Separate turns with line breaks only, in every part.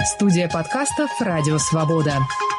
Студия подкастов «Радио Свобода».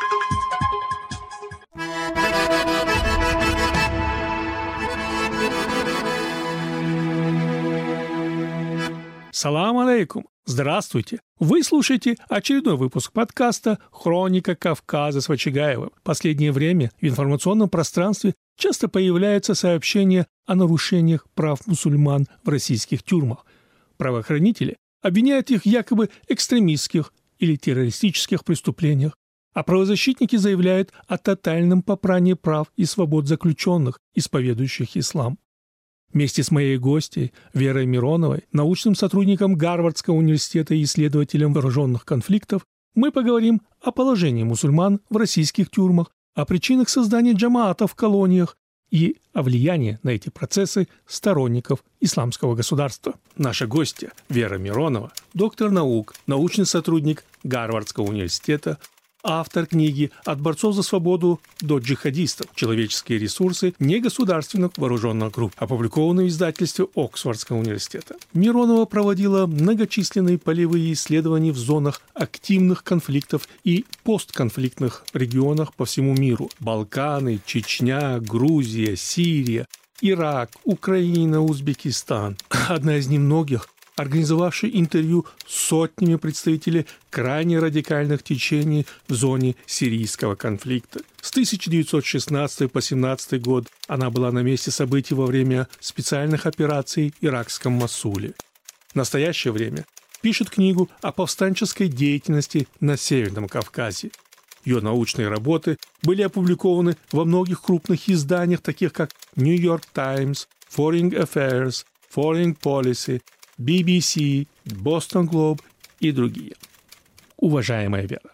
Салам алейкум! Здравствуйте! Вы слушаете очередной выпуск подкаста «Хроника Кавказа» с Вачигаевым. В последнее время в информационном пространстве часто появляются сообщения о нарушениях прав мусульман в российских тюрьмах. Правоохранители обвиняют их в якобы экстремистских или террористических преступлениях, а правозащитники заявляют о тотальном попрании прав и свобод заключенных, исповедующих ислам. Вместе с моей гостьей Верой Мироновой, научным сотрудником Гарвардского университета и исследователем вооруженных конфликтов, мы поговорим о положении мусульман в российских тюрьмах, о причинах создания джамаата в колониях и о влиянии на эти процессы сторонников исламского государства. Наша гостья Вера Миронова, доктор наук, научный сотрудник Гарвардского университета, автор книги «От борцов за свободу до джихадистов. Человеческие ресурсы негосударственных вооруженных групп», опубликованной в издательстве Оксфордского университета. Миронова проводила многочисленные полевые исследования в зонах активных конфликтов и постконфликтных регионах по всему миру. Балканы, Чечня, Грузия, Сирия, Ирак, Украина, Узбекистан. Одна из немногих, организовавший интервью с сотнями представителей крайне радикальных течений в зоне сирийского конфликта. С 1916 по 1917 год она была на месте событий во время специальных операций в иракском Мосуле. В настоящее время пишет книгу о повстанческой деятельности на Северном Кавказе. Ее научные работы были опубликованы во многих крупных изданиях, таких как New York Times, Foreign Affairs, Foreign Policy, BBC, Boston Globe и другие. Уважаемая Вера,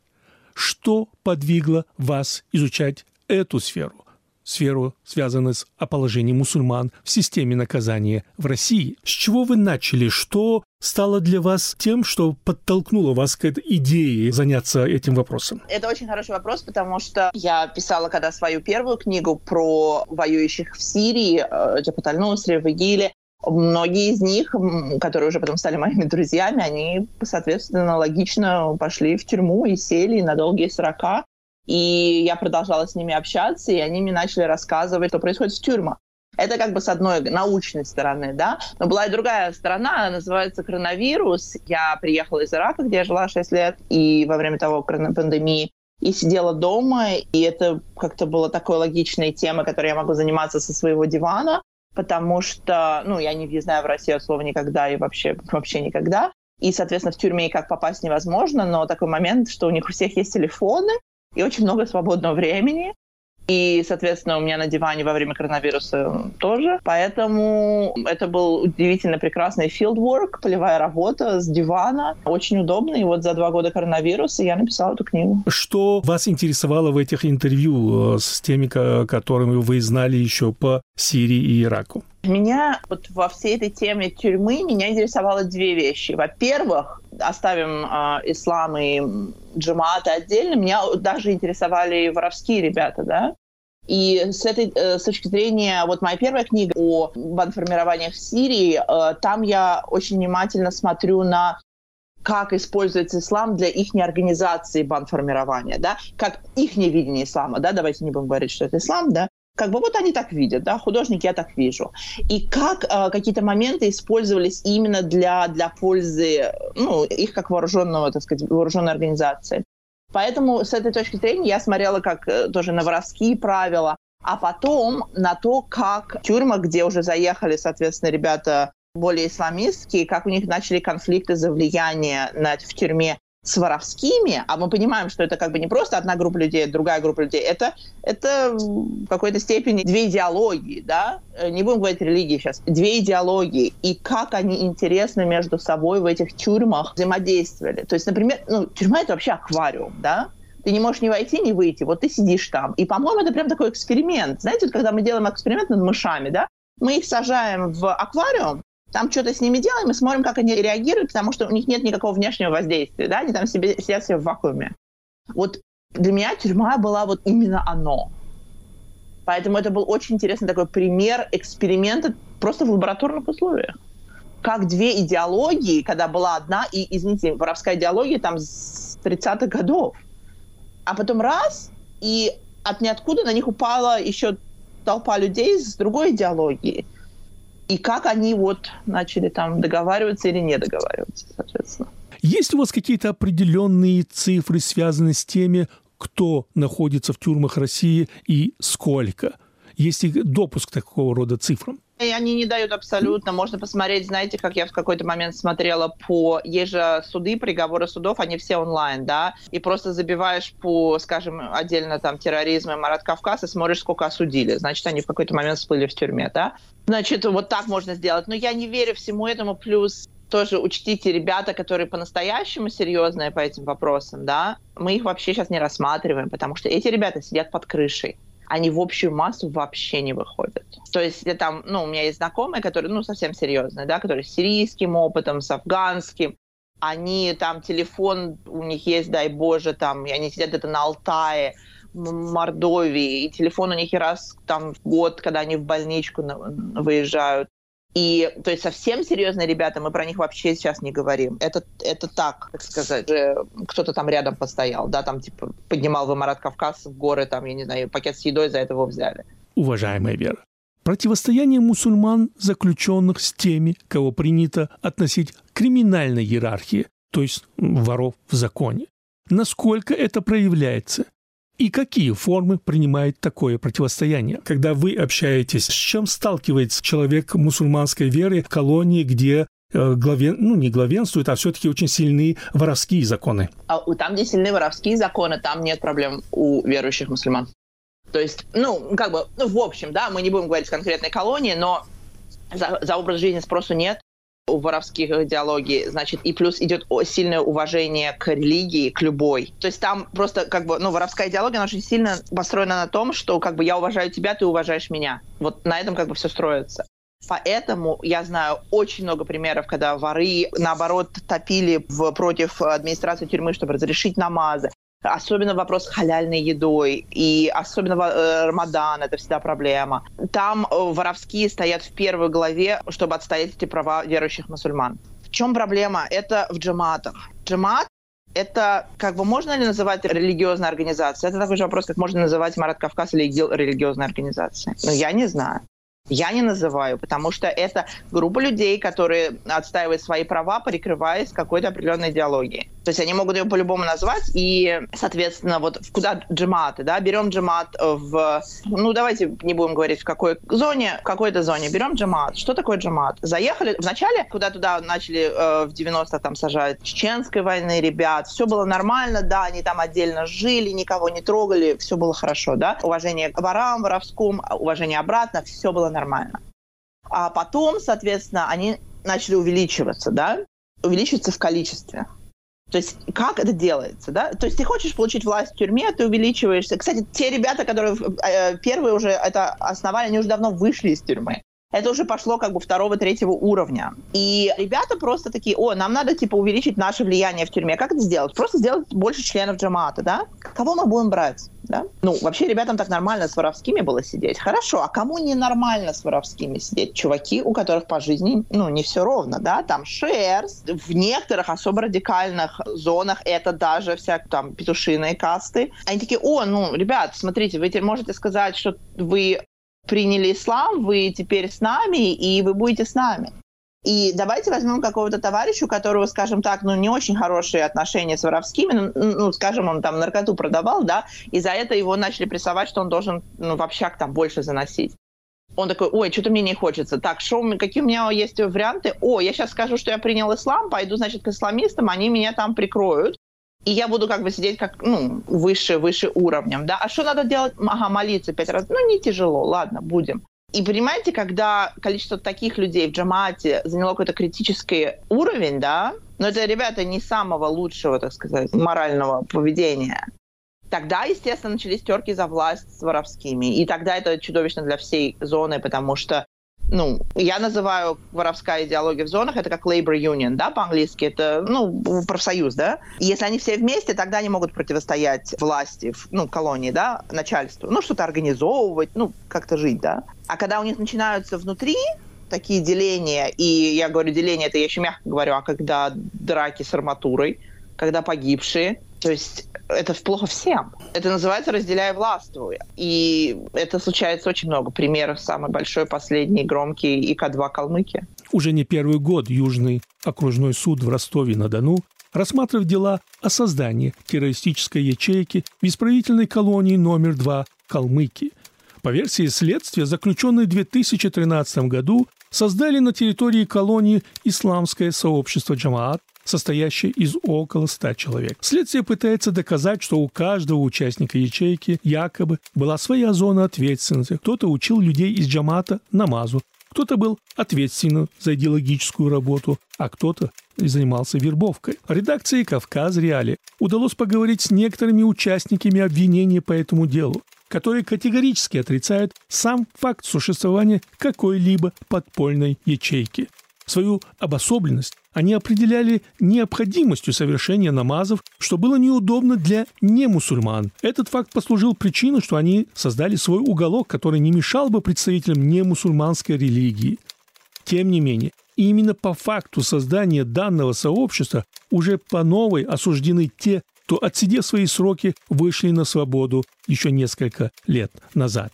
что подвигло вас изучать эту сферу, связанную с положением мусульман в системе наказания в России? С чего вы начали? Что стало для вас тем, что подтолкнуло вас к этой идее заняться этим вопросом?
Это очень хороший вопрос, потому что я писала когда свою первую книгу про воюющих в Сирии, Джабхат аль-Нусра, в ИГИЛе. Многие из них, которые уже потом стали моими друзьями, они, соответственно, логично пошли в тюрьму и сели на долгие срока. И я продолжала с ними общаться, и они мне начали рассказывать, что происходит в тюрьмах. Это как бы с одной научной стороны, да. Но была и другая сторона, она называется коронавирус. Я приехала из Ирака, где я жила 6 лет, и во время того пандемии, и сидела дома, и это как-то была такой логичной темой, которой я могу заниматься со своего дивана. Потому что, я не въезжаю в Россию от слова никогда и вообще никогда. И, соответственно, в тюрьме никак попасть невозможно, но такой момент, что у них у всех есть телефоны и очень много свободного времени. И, соответственно, у меня на диване во время коронавируса тоже. Поэтому это был удивительно прекрасный fieldwork, полевая работа с дивана. Очень удобно. И вот за 2 года коронавируса я написала эту книгу.
Что вас интересовало в этих интервью с теми, которыми вы знали еще по Сирии и Ираку?
Меня вот во всей этой теме тюрьмы меня интересовало 2 вещи. Во-первых, оставим ислам и джамааты отдельно, меня даже интересовали воровские ребята, да. И с точки зрения, вот моя первая книга о бандформированиях в Сирии, там я очень внимательно смотрю на как используется ислам для их организации бандформирования, да, как их видение ислама, да, давайте не будем говорить, что это ислам, да, как бы вот они так видят, да, художник, я так вижу. И как какие-то моменты использовались именно для пользы, их как вооруженного, так сказать, вооруженной организации. Поэтому с этой точки зрения я смотрела как тоже на воровские правила, а потом на то, как в тюрьмах, где уже заехали, соответственно, ребята более исламистские, как у них начали конфликты за влияние в тюрьме с воровскими, а мы понимаем, что это как бы не просто одна группа людей, другая группа людей, это в какой-то степени 2 идеологии, да, не будем говорить религии сейчас, 2 идеологии, и как они интересно между собой в этих тюрьмах взаимодействовали. То есть, например, тюрьма — это вообще аквариум, да, ты не можешь ни войти, ни выйти, вот ты сидишь там. И, по-моему, это прям такой эксперимент. Знаете, вот когда мы делаем эксперимент над мышами, да, мы их сажаем в аквариум, там что-то с ними делаем и смотрим, как они реагируют, потому что у них нет никакого внешнего воздействия, да, они там сидят себе в вакууме. Вот для меня тюрьма была вот именно оно. Поэтому это был очень интересный такой пример эксперимента просто в лабораторных условиях. как две идеологии, когда была одна, и, извините, воровская идеология там с 30-х годов. А потом раз, и от ниоткуда на них упала еще толпа людей с другой идеологией. И как они вот начали там договариваться или не договариваться, соответственно.
Есть у вас какие-то определенные цифры, связанные с теми, кто находится в тюрьмах России и сколько? Есть ли допуск к такого рода цифрам?
И они не дают абсолютно. Можно посмотреть, знаете, как я в какой-то момент смотрела есть же суды, приговоры судов, они все онлайн, да, и просто забиваешь по, скажем, отдельно там терроризм и Марат Кавказ и смотришь, сколько осудили. Значит, они в какой-то момент всплыли в тюрьме, да. Значит, вот так можно сделать. Но я не верю всему этому, плюс тоже учтите, ребята, которые по-настоящему серьезные по этим вопросам, да, мы их вообще сейчас не рассматриваем, потому что эти ребята сидят под крышей. Они в общую массу вообще не выходят. То есть там, у меня есть знакомые, которые, совсем серьезные, да, которые с сирийским опытом, с афганским. Они там, телефон у них есть, дай боже, там, и они сидят где-то на Алтае, в Мордовии, и телефон у них и раз там в год, когда они в больничку выезжают. И, то есть, совсем серьезные ребята, мы про них вообще сейчас не говорим. Это так сказать, кто-то там рядом постоял, да, там, типа, поднимал в Марат Кавказ в горы, там, я не знаю, пакет с едой, за это его взяли.
Уважаемая Вера, противостояние мусульман, заключенных с теми, кого принято относить к криминальной иерархии, то есть воров в законе. Насколько это проявляется? И какие формы принимает такое противостояние? Когда вы общаетесь, с чем сталкивается человек мусульманской веры в колонии, где не главенствуют, а все-таки очень сильные воровские законы?
Там, где сильные воровские законы, там нет проблем у верующих мусульман. То есть, в общем, да, мы не будем говорить о конкретной колонии, но за образ жизни спросу нет у воровских идеологий, значит, и плюс идет сильное уважение к религии, к любой. То есть там просто, воровская идеология, она очень сильно построена на том, что, я уважаю тебя, ты уважаешь меня. Вот на этом, все строится. Поэтому я знаю очень много примеров, когда воры, наоборот, топили против администрации тюрьмы, чтобы разрешить намазы. Особенно вопрос с халяльной едой. И особенно Рамадан – это всегда проблема. Там воровские стоят в первой главе, чтобы отстоять эти права верующих мусульман. В чем проблема? Это в джамаатах. Джамаат – это, можно ли называть религиозной организацией? Это такой же вопрос, как можно называть Марат Кавказ или ИГИЛ религиозной организацией. Но я не знаю. Я не называю, потому что это группа людей, которые отстаивают свои права, прикрываясь какой-то определенной идеологией. То есть они могут ее по-любому назвать, и, соответственно, куда джамааты, да, берем джамаат давайте не будем говорить в какой зоне, в какой-то зоне, берем джамаат. Что такое джамаат? Заехали, вначале, куда туда начали в 90-х там сажать чеченской войны ребят, все было нормально, да, они там отдельно жили, никого не трогали, все было хорошо, да, уважение к ворам, воровскому, уважение обратно, все было нормально. А потом, соответственно, они начали увеличиваться, да, увеличиваться в количестве. То есть как это делается, да? То есть ты хочешь получить власть в тюрьме, ты увеличиваешься. Кстати, те ребята, которые первые уже это основали, они уже давно вышли из тюрьмы. Это уже пошло 2-3 уровня. И ребята просто такие, нам надо увеличить наше влияние в тюрьме. Как это сделать? Просто сделать больше членов джамаата, да? Кого мы будем брать, да? Вообще ребятам так нормально с воровскими было сидеть. Хорошо, а кому не нормально с воровскими сидеть? Чуваки, у которых по жизни, не все ровно, да? Там шерсть. В некоторых особо радикальных зонах это даже там петушиные касты. Они такие, ребят, смотрите, вы можете сказать, что вы приняли ислам, вы теперь с нами, и вы будете с нами. И давайте возьмем какого-то товарища, у которого, скажем так, не очень хорошие отношения с воровскими, скажем, он там наркоту продавал, да, и за это его начали прессовать, что он должен в общак там больше заносить. Он такой, что-то мне не хочется. Так, какие у меня есть варианты? Я сейчас скажу, что я принял ислам, пойду, значит, к исламистам, они меня там прикроют. И я буду сидеть выше уровнем, да. А что надо делать? Молиться 5 раз. Не тяжело, ладно, будем. И понимаете, когда количество таких людей в джамаате заняло какой-то критический уровень, да, но это ребята не самого лучшего, так сказать, морального поведения, тогда, естественно, начались терки за власть с воровскими. И тогда это чудовищно для всей зоны, потому что я называю воровская идеология в зонах, это как labor union, да, по-английски, это, профсоюз, да. И если они все вместе, тогда они могут противостоять власти, колонии, да, начальству, что-то организовывать, как-то жить, да. А когда у них начинаются внутри такие деления, и я говорю деление, это я еще мягко говорю, а когда драки с арматурой, когда погибшие, то есть это плохо всем. Это называется «разделяй, властвуй». И это случается очень много примеров. Самый большой, последний, громкий ИК-2 Калмыкия.
Уже не первый год Южный окружной суд в Ростове-на-Дону рассматривает дела о создании террористической ячейки в исправительной колонии номер 2 Калмыкии. По версии следствия, заключенные в 2013 году создали на территории колонии исламское сообщество «Джамаат», состоящее из около 100 человек. Следствие пытается доказать, что у каждого участника ячейки якобы была своя зона ответственности. Кто-то учил людей из Джамаата намазу, кто-то был ответственен за идеологическую работу, а кто-то занимался вербовкой. Редакции «Кавказ Реали» удалось поговорить с некоторыми участниками обвинений по этому делу, которые категорически отрицают сам факт существования какой-либо подпольной ячейки. Свою обособленность они определяли необходимостью совершения намазов, что было неудобно для немусульман. Этот факт послужил причиной, что они создали свой уголок, который не мешал бы представителям немусульманской религии. Тем не менее, именно по факту создания данного сообщества уже по новой осуждены те, кто, отсидев свои сроки, вышли на свободу еще несколько лет назад.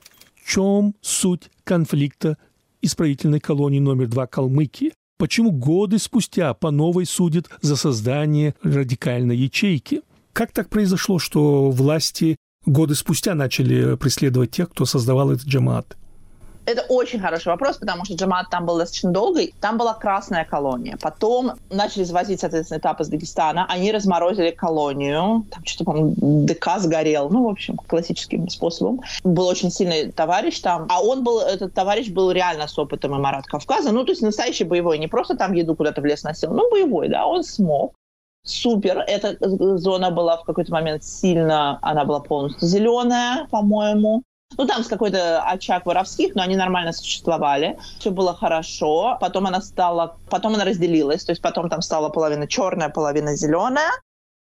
В чем суть конфликта исправительной колонии номер 2 Калмыкии? Почему годы спустя по новой судят за создание радикальной ячейки? Как так произошло, что власти годы спустя начали преследовать тех, кто создавал этот джамаат?
Это очень хороший вопрос, потому что джамаат там был достаточно долго. Там была красная колония. Потом начали завозить, соответственно, этап из Дагестана. Они разморозили колонию. Там что-то, по-моему, ДК сгорел. Ну, в общем, классическим способом. Был очень сильный товарищ там. А этот товарищ был реально с опытом Имарат Кавказа. Ну, то есть настоящий боевой. Не просто там еду куда-то в лес носил. Ну, боевой, да. Он смог. Супер. Эта зона была в какой-то момент она была полностью зеленая, по-моему. Ну, там с какой-то очаг воровских, но они нормально существовали. Все было хорошо. Потом она разделилась. То есть потом там стала половина черная, половина зеленая.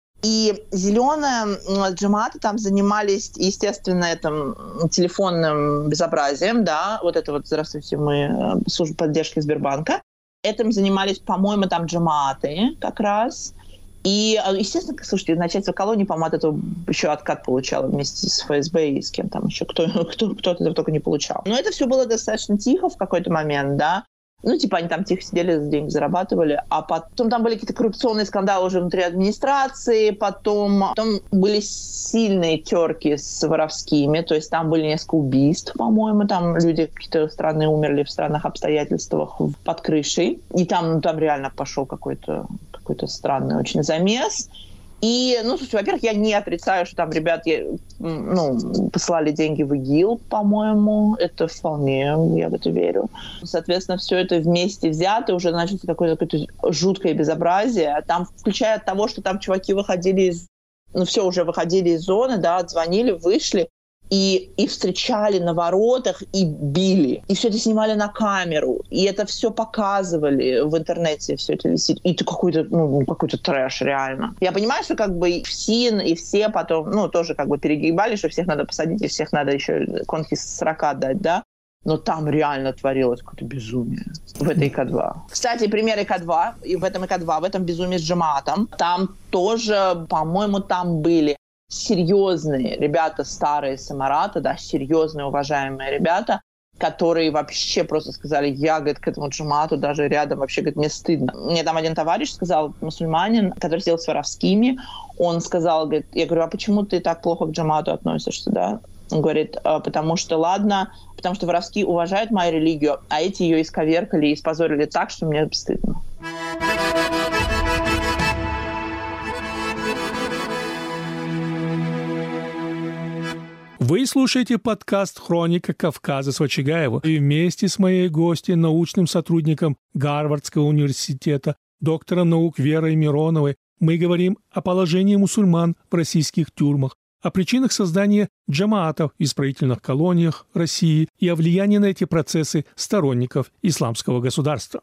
И зеленая джамааты там занимались, естественно, этим телефонным безобразием, да. Вот это вот, здравствуйте, мы служба поддержки Сбербанка. Этим занимались, по-моему, там джамааты как раз. И, естественно, слушайте, начальство колонии, по-моему, от этого еще откат получало вместе с ФСБ и с кем там еще, кто от этого только не получал. Но это все было достаточно тихо в какой-то момент, да. Ну, типа, они там тихо сидели, деньги зарабатывали. А потом там были какие-то коррупционные скандалы уже внутри администрации. Потом были сильные терки с воровскими. То есть там были несколько убийств, по-моему. Там люди какие-то странные умерли в странных обстоятельствах под крышей. И там реально пошел какой-то странный очень замес. И, ну, слушайте, во-первых, я не отрицаю, что там ребят, посылали деньги в ИГИЛ, по-моему. Это вполне, я в это верю. Соответственно, все это вместе взято, уже началось какое-то жуткое безобразие. Там, включая от того, что там чуваки выходили выходили из зоны, да, отзвонили, вышли. И встречали на воротах, и били. И все это снимали на камеру. И это все показывали в интернете, все это висит. И это какой-то трэш, реально. Я понимаю, что как бы ФСИН и все потом, тоже как бы перегибали, что всех надо посадить, и всех надо еще конки с 40 дать, да? Но там реально творилось какое-то безумие в этой ИК-2. Кстати, пример ИК-2, и в этом ИК-2, в этом безумии с джамаатом, там тоже, по-моему, там были серьезные ребята, старые с Имарата, да, серьезные, уважаемые ребята, которые вообще просто сказали, я, говорит, к этому джамаату даже рядом, вообще, говорит, мне стыдно. Мне там один товарищ сказал, мусульманин, который сидел с воровскими, он сказал, говорит, я говорю, а почему ты так плохо к джамаату относишься, да? Он говорит, потому что воровские уважают мою религию, а эти ее исковеркали и испозорили так, что мне стыдно.
Вы слушаете подкаст «Хроника Кавказа» с Вачигаевым. И вместе с моей гостьей, научным сотрудником Гарвардского университета, доктором наук Верой Мироновой, мы говорим о положении мусульман в российских тюрьмах, о причинах создания джамаатов в исправительных колониях России и о влиянии на эти процессы сторонников исламского государства.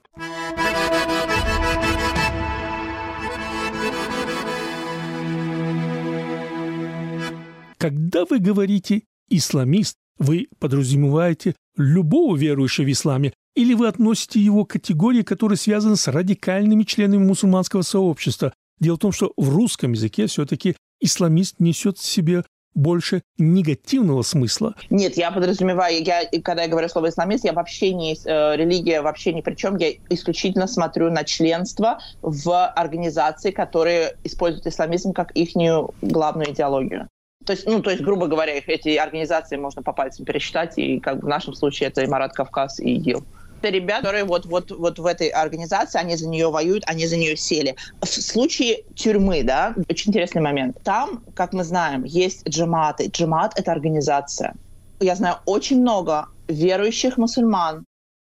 Когда вы говорите «исламист», вы подразумеваете любого верующего в исламе, Или вы относите его к категории, которые связаны с радикальными членами мусульманского сообщества? Дело в том, что в русском языке все-таки исламист несет в себе больше негативного смысла.
Нет, я подразумеваю, когда я говорю слово исламист, я вообще не религия вообще ни при чем. Я исключительно смотрю на членство в организации, которые используют исламизм как их главную идеологию. То есть, грубо говоря, эти организации можно по пальцам пересчитать, и как в нашем случае это Имарат Кавказ и ИГИЛ. Это ребята, которые вот в этой организации, они за нее воюют, они за нее сели. В случае тюрьмы, да, очень интересный момент. Там, как мы знаем, есть джаматы. Джамат — это организация. Я знаю очень много верующих мусульман,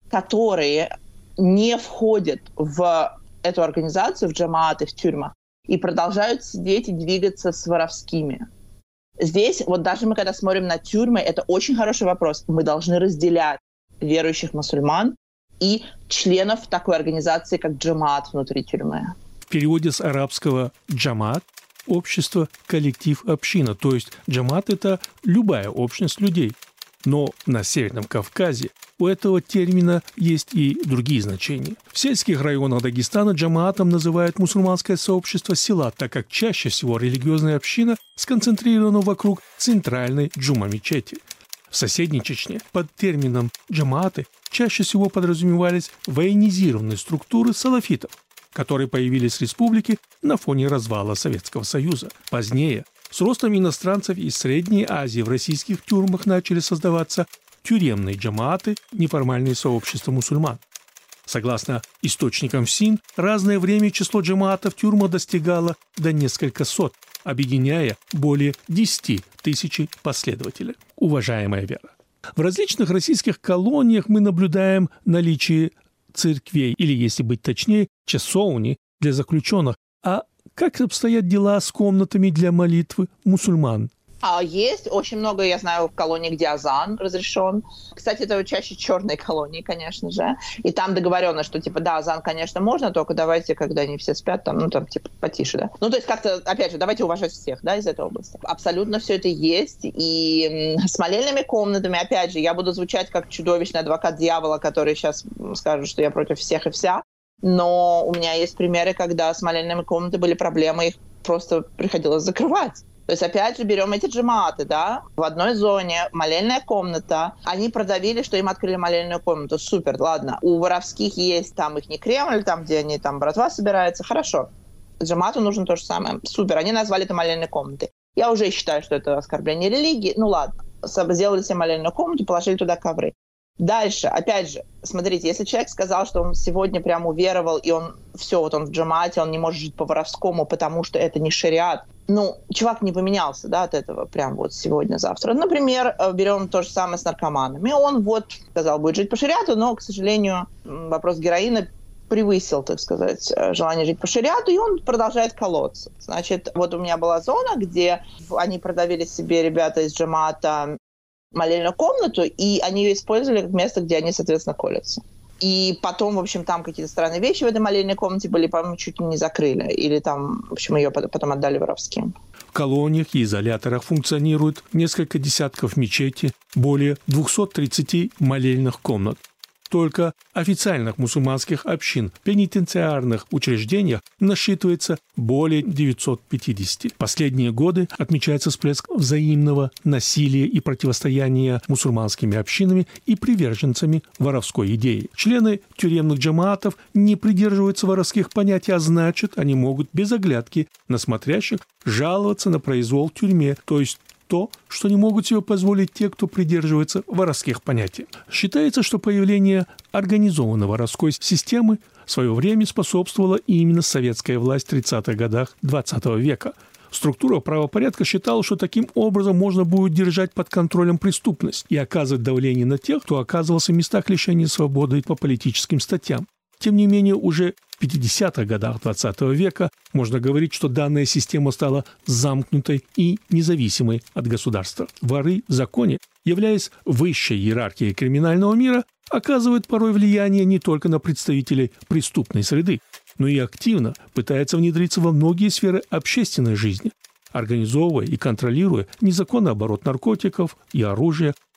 которые не входят в эту организацию, в джаматы, в тюрьмах, и продолжают сидеть и двигаться с воровскими. Здесь, вот даже мы, когда смотрим на тюрьмы, это очень хороший вопрос. Мы должны разделять верующих мусульман и членов такой организации, как джамат внутри тюрьмы.
В переводе с арабского «джамат» – общество, коллектив, община. То есть джамат – это любая общность людей. Но на Северном Кавказе у этого термина есть и другие значения. В сельских районах Дагестана джамаатом называют мусульманское сообщество села, так как чаще всего религиозная община сконцентрирована вокруг центральной джума-мечети. В соседней Чечне под термином «джамааты» чаще всего подразумевались военизированные структуры салафитов, которые появились в республике на фоне развала Советского Союза. Позднее, с ростом иностранцев из Средней Азии в российских тюрьмах начали создаваться тюремные джамааты, неформальные сообщества мусульман. Согласно источникам ФСИН, разное время число джамаатов в тюрьмах достигало до нескольких сот, объединяя более 10 тысяч последователей. Уважаемая Вера, в различных российских колониях мы наблюдаем наличие церквей, или, если быть точнее, часовни для заключенных. А как обстоят дела с комнатами для молитвы мусульман?
Есть очень много, я знаю, в колонии, где азан разрешен. Кстати, это чаще черные колонии, конечно же. И там договорено, что, азан, конечно, можно, только давайте, когда они все спят, потише, да. То есть как-то, опять же, давайте уважать всех, да, из этой области. Абсолютно все это есть. И с молельными комнатами, опять же, я буду звучать как чудовищный адвокат дьявола, который сейчас скажет, что я против всех и вся. Но у меня есть примеры, когда с молельными комнатами были проблемы, их просто приходилось закрывать. То есть, опять же, берем эти джамааты, да, в одной зоне молельная комната. Они продавили, что им открыли молельную комнату. Супер, ладно. У воровских есть там их не Кремль, там, где они, там, братва собирается. Хорошо. Джамаату нужно то же самое. Супер. Они назвали это молельной комнатой. Я уже считаю, что это оскорбление религии. Ну, ладно. Сделали себе молельную комнату, положили туда ковры. Дальше, опять же, смотрите, если человек сказал, что он сегодня прям уверовал, и он в джамаате, он не может жить по-воровскому, потому что это не шариат. Чувак не поменялся, да, от этого прям вот сегодня-завтра. Например, берем то же самое с наркоманами. Он сказал, будет жить по шариату, но, к сожалению, вопрос героина превысил, так сказать, желание жить по шариату, и он продолжает колоться. Значит, вот у меня была зона, где они продавили себе, ребята из джамаата, молельную комнату, и они ее использовали как место, где они, соответственно, колятся. И потом, в общем, там какие-то странные вещи в этой молельной комнате были, по-моему, чуть ли не закрыли. Или там, в общем, ее потом отдали воровским.
В колониях и изоляторах функционирует несколько десятков мечетей, более 230 молельных комнат. Только официальных мусульманских общин в пенитенциарных учреждениях насчитывается более 950. Последние годы отмечается всплеск взаимного насилия и противостояния мусульманскими общинами и приверженцами воровской идеи. Члены тюремных джамаатов не придерживаются воровских понятий, а значит, они могут без оглядки на смотрящих жаловаться на произвол в тюрьме, то есть то, что не могут себе позволить те, кто придерживается воровских понятий. Считается, что появление организованной воровской системы в свое время способствовала именно советская власть в 30-х годах XX века. Структура правопорядка считала, что таким образом можно будет держать под контролем преступность и оказывать давление на тех, кто оказывался в местах лишения свободы по политическим статьям. Тем не менее, уже в 50-х годах XX века можно говорить, что данная система стала замкнутой и независимой от государства. Воры в законе, являясь высшей иерархией криминального мира, оказывают порой влияние не только на представителей преступной среды, но и активно пытаются внедриться во многие сферы общественной жизни, организовывая и контролируя незаконный оборот наркотиков и оружия,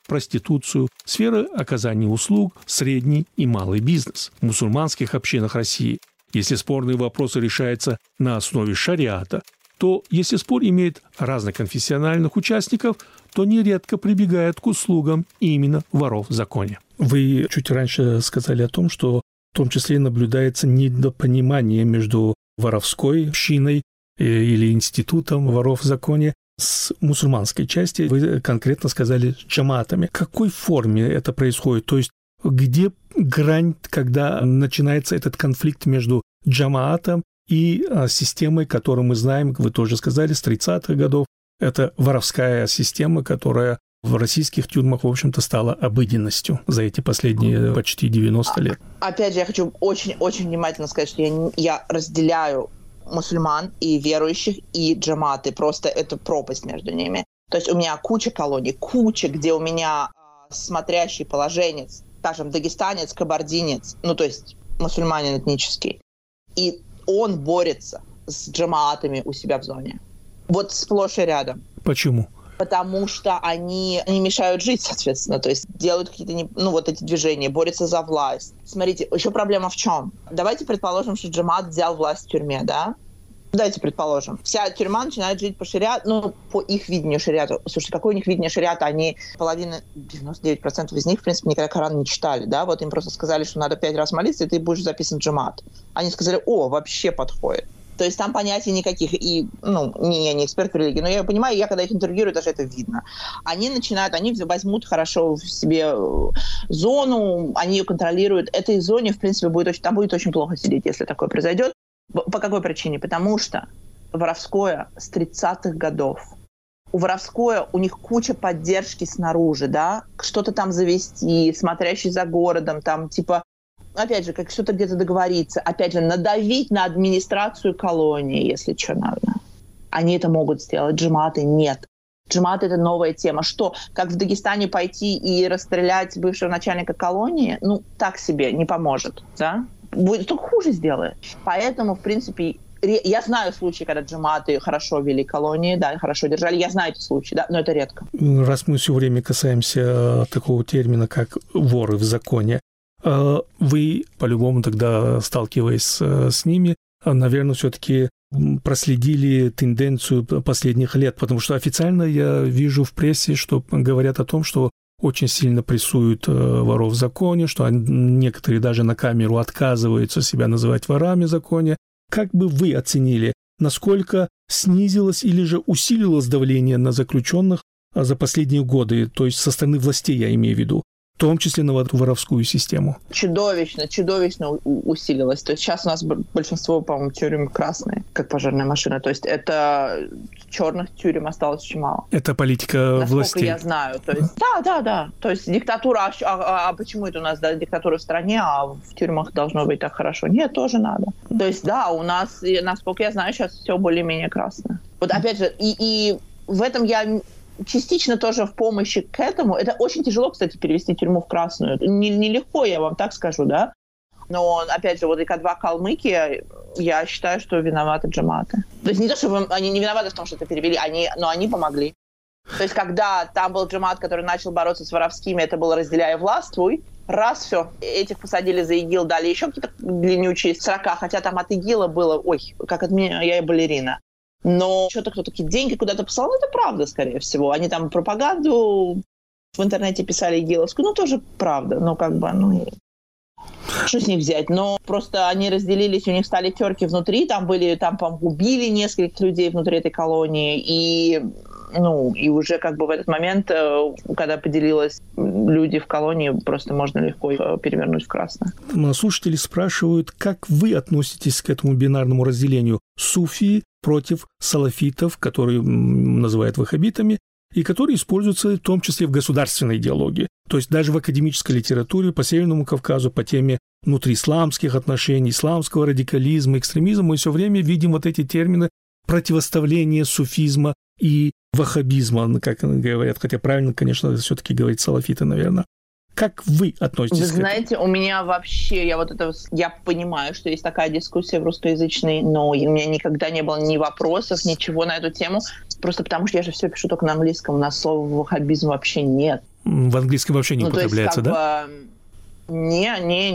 проституцию, сферы оказания услуг, средний и малый бизнес. В мусульманских общинах России, если спорные вопросы решаются на основе шариата, то если спор имеет разноконфессиональных участников, то нередко прибегают к услугам именно воров в законе. Вы чуть раньше сказали о том, что в том числе наблюдается недопонимание между воровской общиной или институтом воров в законе с мусульманской части. Вы конкретно сказали джамаатами. В какой форме это происходит? То есть где грань, когда начинается этот конфликт между джамаатом и системой, которую мы знаем, вы тоже сказали, с 30-х годов. Это воровская система, которая в российских тюрьмах, в общем-то, стала обыденностью за эти последние почти 90 лет.
Опять же, я хочу очень-очень внимательно сказать, что я разделяю мусульман и верующих, и джаматы. Просто это пропасть между ними. То есть у меня куча колоний, где у меня смотрящий положенец, скажем, дагестанец, кабардинец, то есть мусульманин этнический. И он борется с джамаатами у себя в зоне. Вот сплошь и рядом.
Почему?
Потому что они мешают жить, соответственно. То есть делают какие-то, вот эти движения, борются за власть. Смотрите, еще проблема в чем? Давайте предположим, что джамаат взял власть в тюрьме, да? Давайте предположим. Вся тюрьма начинает жить по шариату, по их видению шариата. Слушайте, какое у них видение шариата? Они, 99% из них, в принципе, никогда Коран не читали, да? Вот им просто сказали, что надо 5 раз молиться, и ты будешь записан в джамаат. Они сказали, вообще подходит. То есть там понятий никаких. И, я не эксперт в религии, но я понимаю, я когда их интервьюирую, даже это видно. Они возьмут хорошо в себе зону, они ее контролируют. Этой зоне, в принципе, там будет очень плохо сидеть, если такое произойдет. По какой причине? Потому что воровское с 30-х годов. У воровское у них куча поддержки снаружи, да? Что-то там завести, смотрящий за городом, там опять же, как что-то где-то договориться, опять же, надавить на администрацию колонии, если что надо. Они это могут сделать, джамааты нет. Джамаат — это новая тема. Что, как в Дагестане пойти и расстрелять бывшего начальника колонии? Так себе, не поможет, да? Будет только хуже сделает. Поэтому, в принципе, я знаю случаи, когда джамааты хорошо вели колонии, да, хорошо держали. Я знаю эти случаи, да, но это редко.
Раз мы все время касаемся такого термина, как воры в законе, вы, по-любому, тогда, сталкиваясь с ними, наверное, все-таки проследили тенденцию последних лет, потому что официально я вижу в прессе, что говорят о том, что очень сильно прессуют воров в законе, что некоторые даже на камеру отказываются себя называть ворами в законе. Как бы вы оценили, насколько снизилось или же усилилось давление на заключенных за последние годы, то есть со стороны властей, я имею в виду, в том числе на воровскую систему? Чудовищно
усилилось. То есть сейчас у нас большинство, по-моему, тюрем красные, как пожарная машина. То есть это черных тюрем осталось очень мало.
Это политика властей.
Насколько я знаю. То есть, да. То есть диктатура, а почему это у нас диктатура в стране, а в тюрьмах должно быть так хорошо? Нет, тоже надо. То есть да, у нас, насколько я знаю, сейчас все более-менее красное. Вот опять же, и в этом я частично тоже в помощи к этому. Это очень тяжело, кстати, перевести тюрьму в красную. Нелегко, я вам так скажу, да. Но, опять же, вот и К2 Калмыкия, я считаю, что виноваты джамааты. То есть не то, что они не виноваты в том, что это перевели, но они помогли. То есть когда там был джамаат, который начал бороться с воровскими, это было «разделяй и властвуй». Раз, все, этих посадили за ИГИЛ, дали еще какие-то длиннючие срока, хотя там от ИГИЛа было, как от меня, я и балерина. Но что-то кто-то такие деньги куда-то посылал, это правда, скорее всего. Они там пропаганду в интернете писали игиловскую, тоже правда. Что с них взять? Но просто они разделились, у них стали терки внутри, там, по-моему, убили нескольких людей внутри этой колонии, и уже в этот момент, когда поделилось люди в колонии, просто можно легко их перевернуть в красное.
Слушатели спрашивают, как вы относитесь к этому бинарному разделению суфии против салафитов, которые называют ваххабитами, и которые используются в том числе в государственной идеологии. То есть даже в академической литературе по Северному Кавказу, по теме внутриисламских отношений, исламского радикализма, экстремизма, мы все время видим вот эти термины противоставления суфизма и ваххабизма, как говорят, хотя правильно, конечно, все-таки говорить салафиты, наверное. Как вы относитесь к этому?
Вы знаете, у меня вообще, я понимаю, что есть такая дискуссия в русскоязычной, но у меня никогда не было ни вопросов, ничего на эту тему. Просто потому что я же все пишу только на английском, у нас слова ваххабизм вообще нет.
В английском вообще не употребляется, да?
Не,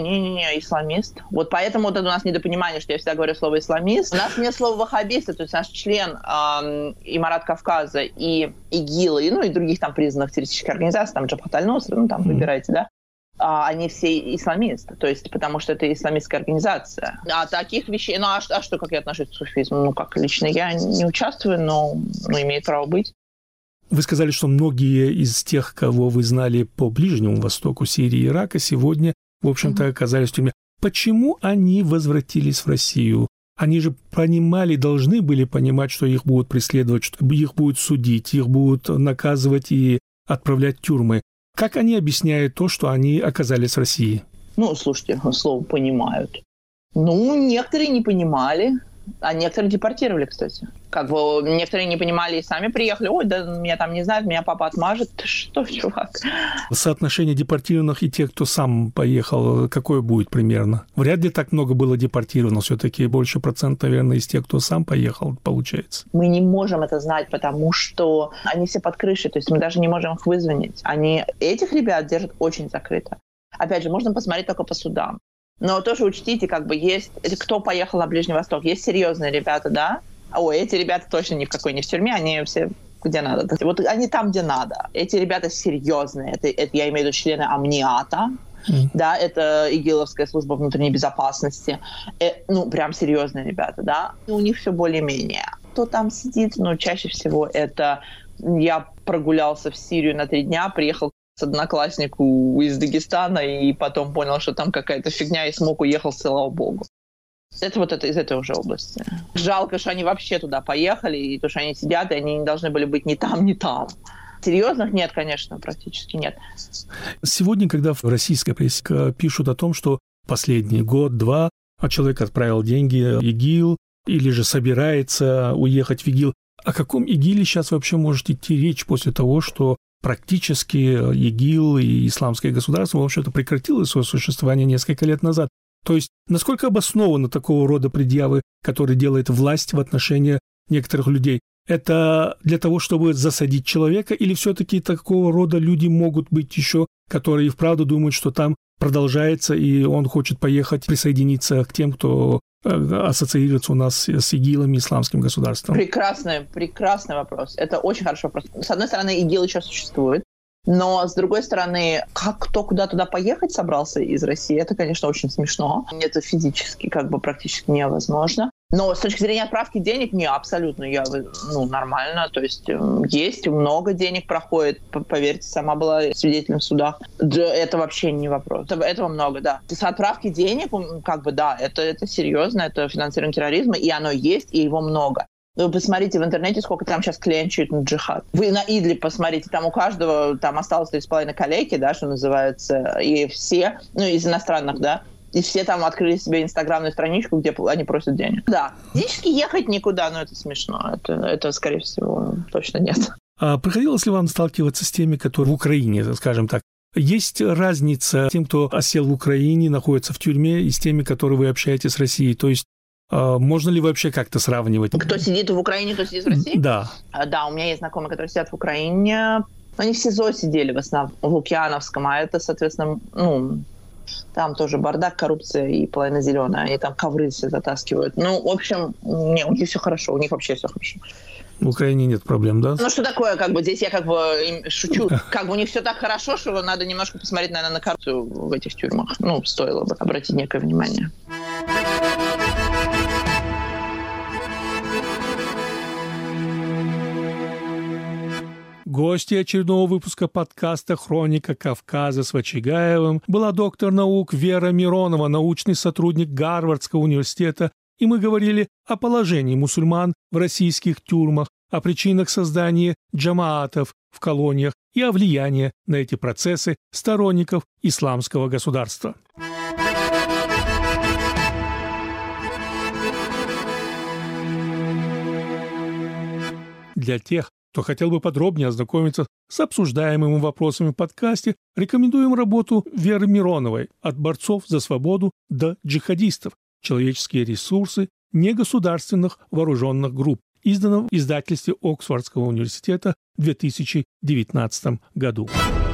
исламист. Вот поэтому вот это у нас недопонимание, что я всегда говорю слово исламист. У нас нет слова ваххабисты, то есть наш член Имарат Кавказа и ИГИЛ, и других там признанных террористических организаций, там Джабхат аль-Нусра, там выбирайте, да, они все исламисты, то есть потому что это исламистская организация. А таких вещей, что, как я отношусь к суфизму? Как лично я не участвую, но имеет право быть.
Вы сказали, что многие из тех, кого вы знали по Ближнему Востоку, Сирии и Ирака, сегодня, в общем-то, оказались в тюрьме. Почему они возвратились в Россию? Они же понимали, должны были понимать, что их будут преследовать, что их будут судить, их будут наказывать и отправлять в тюрьмы. Как они объясняют то, что они оказались в России?
Слушайте, слово «понимают». Некоторые не понимали, а некоторые депортировали, кстати. Некоторые не понимали и сами приехали. Ой, да меня там не знают, меня папа отмажет. Ты что, чувак?
Соотношение депортированных и тех, кто сам поехал, какое будет примерно? Вряд ли так много было депортировано. Все-таки больше процент, наверное, из тех, кто сам поехал, получается.
Мы не можем это знать, потому что они все под крышей. То есть мы даже не можем их вызвонить. Этих ребят держат очень закрыто. Опять же, можно посмотреть только по судам. Но тоже учтите, есть, кто поехал на Ближний Восток, есть серьезные ребята, да? Эти ребята точно ни в какой не в тюрьме, они все где надо. Вот они там, где надо. Эти ребята серьезные. Это я имею в виду члены Амниата, да, это ИГИЛовская служба внутренней безопасности. Прям серьезные ребята, да. У них все более-менее. Кто там сидит, чаще всего это... Я прогулялся в Сирию на 3 дня, приехал с однокласснику из Дагестана и потом понял, что там какая-то фигня, и смог уехал, слава богу. Это из этой уже области. Жалко, что они вообще туда поехали, и то, что они сидят, и они не должны были быть ни там, ни там. Серьезных нет, конечно, практически нет.
Сегодня, когда в российской прессе пишут о том, что последний год-два человек отправил деньги в ИГИЛ или же собирается уехать в ИГИЛ, о каком ИГИЛе сейчас вообще может идти речь после того, что практически ИГИЛ и исламское государство, в общем-то, прекратило свое существование несколько лет назад? То есть, насколько обоснованы такого рода предъявы, которые делает власть в отношении некоторых людей? Это для того, чтобы засадить человека, или все-таки такого рода люди могут быть еще, которые и вправду думают, что там продолжается, и он хочет поехать присоединиться к тем, кто ассоциируется у нас с ИГИЛом и исламским государством?
Прекрасный вопрос. Это очень хороший вопрос. С одной стороны, ИГИЛ еще существует, но, с другой стороны, кто куда туда поехать собрался из России, это, конечно, очень смешно. Это физически практически невозможно. Но с точки зрения отправки денег, абсолютно, нормально. То есть много денег проходит, поверьте, сама была свидетелем в судах. Это вообще не вопрос. Этого много, да. С отправки денег, да, это серьезно, это финансирование терроризма, и оно есть, и его много. Вы посмотрите в интернете, сколько там сейчас клиенчуют на джихад. Вы на Идлиб посмотрите, там у каждого там осталось 3,5 коллеги, да, что называется, и все, из иностранных, да, и все там открыли себе инстаграмную страничку, где они просят денег. Да, физически ехать никуда, это смешно. Это, скорее всего, точно нет.
А приходилось ли вам сталкиваться с теми, которые в Украине, скажем так? Есть разница тем, кто осел в Украине, находится в тюрьме, и с теми, которые вы общаетесь с Россией? То есть можно ли вообще как-то сравнивать?
Кто сидит в Украине, кто сидит в России?
Да.
Да, у меня есть знакомые, которые сидят в Украине. Они в СИЗО сидели в основном, в Лукьяновском, а это, соответственно, там тоже бардак, коррупция и половина зеленая. Они там ковры все затаскивают. В общем, у них все хорошо, у них вообще все хорошо.
В Украине нет проблем, да?
Что такое, здесь я им шучу. У них все так хорошо, что надо немножко посмотреть, наверное, на коррупцию в этих тюрьмах. Стоило бы обратить некое внимание.
Гостьей очередного выпуска подкаста «Хроника Кавказа» с Вачигаевым была доктор наук Вера Миронова, научный сотрудник Гарвардского университета, и мы говорили о положении мусульман в российских тюрьмах, о причинах создания джамаатов в колониях и о влиянии на эти процессы сторонников исламского государства. Для тех, кто хотел бы подробнее ознакомиться с обсуждаемыми вопросами в подкасте, рекомендуем работу Веры Мироновой «От борцов за свободу до джихадистов. Человеческие ресурсы негосударственных вооруженных групп» изданном в издательстве Оксфордского университета в 2019 году.